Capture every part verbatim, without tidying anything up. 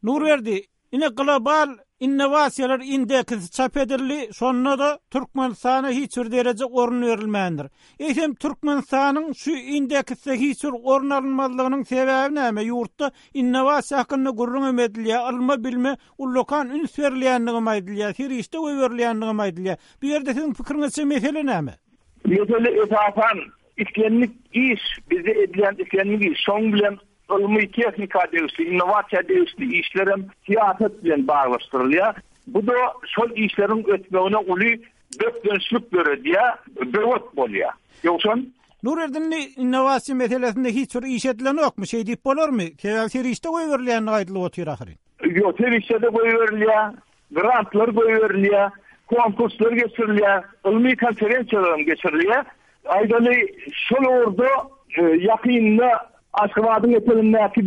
Nurberdi, ine global innovasiyalar indeksi çap edildi. Şonda da Türkmenistana hiç bir derece orun verilmändir. Eýsem Türkmenistanyň şu indeksde hiç bir orun alınmalygynyň sebebi näme? Ýurtda innovasiýa hakynda gurrun emedilýär, alma bilme ullokan üns berilýändigini aýdylýar, serişde goý berilýändigini aýdylýar. Bu ýerde siziň pikiriňizçe mesele näme? Mesele esasan islenlik iş, bize edilen islenlik iş, şoň bilen ilmi teknika degişli, innovasiýa degişli işlerim siýasat bilen baglaşdyrylýar. Bu da şol işlerin ötmegine uly dökdönçlük berýär, böwet bolýar. Ýoksa Nurerdin innovasiýa meselesinde hiç bir iş edilen ýokmy? Şey diýip bolarmy? Serişde goý berilýän aýdylyp otyr ahyryn. Ýok, serişde goý berilýär, grantlar goý berilýär, konkurslar geçirilýär, ilmi konferensiýalar geçirilýär. Aýdaly şol orada ýakynda Aşgabatın etelindeki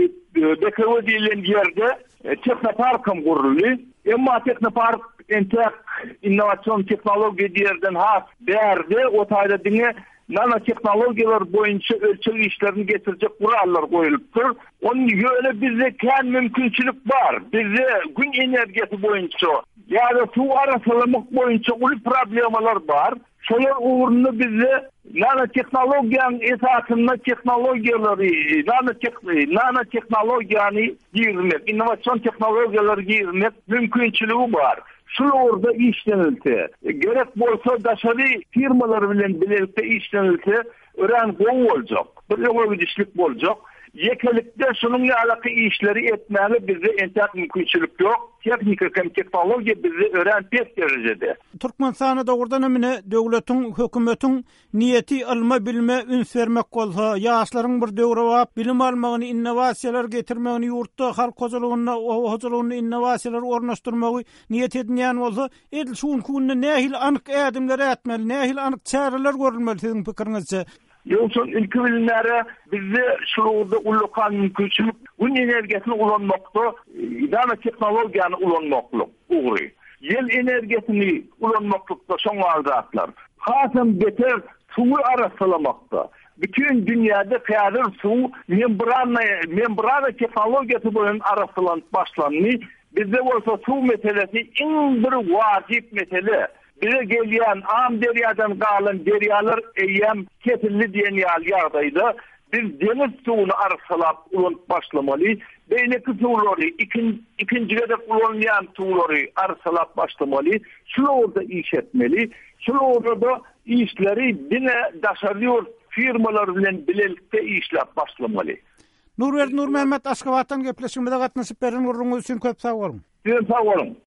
Bekewe diýilen ýerde Teknoparkym guruldy. Emma Teknopark entek innovasion teknologiýa diýerden has berdi. O taýda diňe nano teknologiýalar boýunça ölçek işlerini getirjek gurallar goýulypdyr. Onun ýöne bizde kän mümkinçilik bar. Bizde gün energiýasy boýunça ýa-da suw arasalamak boýunça uly problemalar bar. Şolar uğrunda bizde nano teknologiýanyň esasynda teknologiýalary, nano nano teknologiýany girmek, innovasion teknologiýalary girmek mümkinçiligi bar. Şu orada işlenildi. Gerek bolsa daşary firmalar bilen birlikde işlenildi. Ören gowy boljak. Bir ýoly boljak. Yekelikde şunun alaka işleri etmeli bize entek mümkinçilik yok. Teknika hem teknologiya bizi öğren pek derecede. Türkmenistana doğrudan emine devletin, hökümetin niyeti alma bilme üns vermek olsa, yaşların bir döwre wap bilim almagyny, innovasiýalar getirmegini, ýurtda halk hojalygyna, hojalygyna innovasiýalar ornaşdyrmagy niyet edilýän bolsa, edil şuň kunna nähil anyk ädimler etmeli, nähil anyk çäreler görülmeli siziň pikiriňizçe? Yoksa ilki bilimlere bizde şurada ullokan mümkinçilik, gün enerjisini ulanmakta, nano teknologiýany ulanmaklyk, ugry. Yel enerjisini ulanmaklykda şoň azatlar. Hasam beter suwu arasalamakta. Bütün dünyada häzir suw membrana membrana teknologiýasy bilen arasalanyp başlandy. Bizde bolsa suw meselesi iň bir wajip mesele. Bize gelýän am derýadan galan derýalar eýem ketilli diýen ýagdaýda biz deniz suwuny arsalap ulanyp başlamaly. Beýleki suwlary ikin ikinjide de ulanýan suwlary arsalap başlamaly. Şu orada iş etmeli. Şu orada işleri dine daşarýor firmalar bilen birlikde işlep başlamaly. Nurberdi Nurmehmet Aşgabatdan gepleşmede gatnaşyp beren urrunňyz üçin köp sag bolun. Sag bolun.